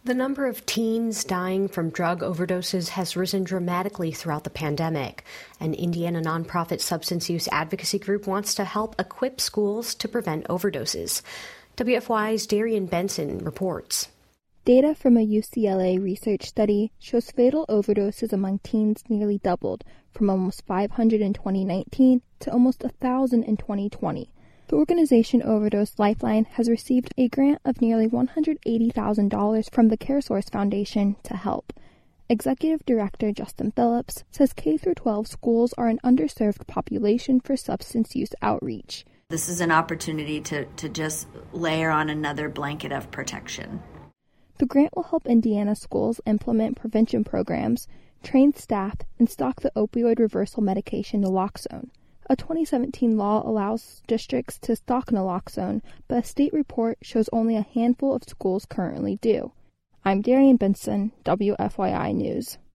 The number of teens dying from drug overdoses has risen dramatically throughout the pandemic. An Indiana nonprofit substance use advocacy group wants to help equip schools to prevent overdoses. WFY's Darian Benson reports. Data from a UCLA research study shows fatal overdoses among teens nearly doubled, from almost 500 in 2019 to almost 1,000 in 2020. The organization Overdose Lifeline has received a grant of nearly $180,000 from the CareSource Foundation to help. Executive Director Justin Phillips says K-12 schools are an underserved population for substance use outreach. This is an opportunity to just layer on another blanket of protection. The grant will help Indiana schools implement prevention programs, train staff, and stock the opioid reversal medication naloxone. A 2017 law allows districts to stock naloxone, but a state report shows only a handful of schools currently do. I'm Darian Benson, WFYI News.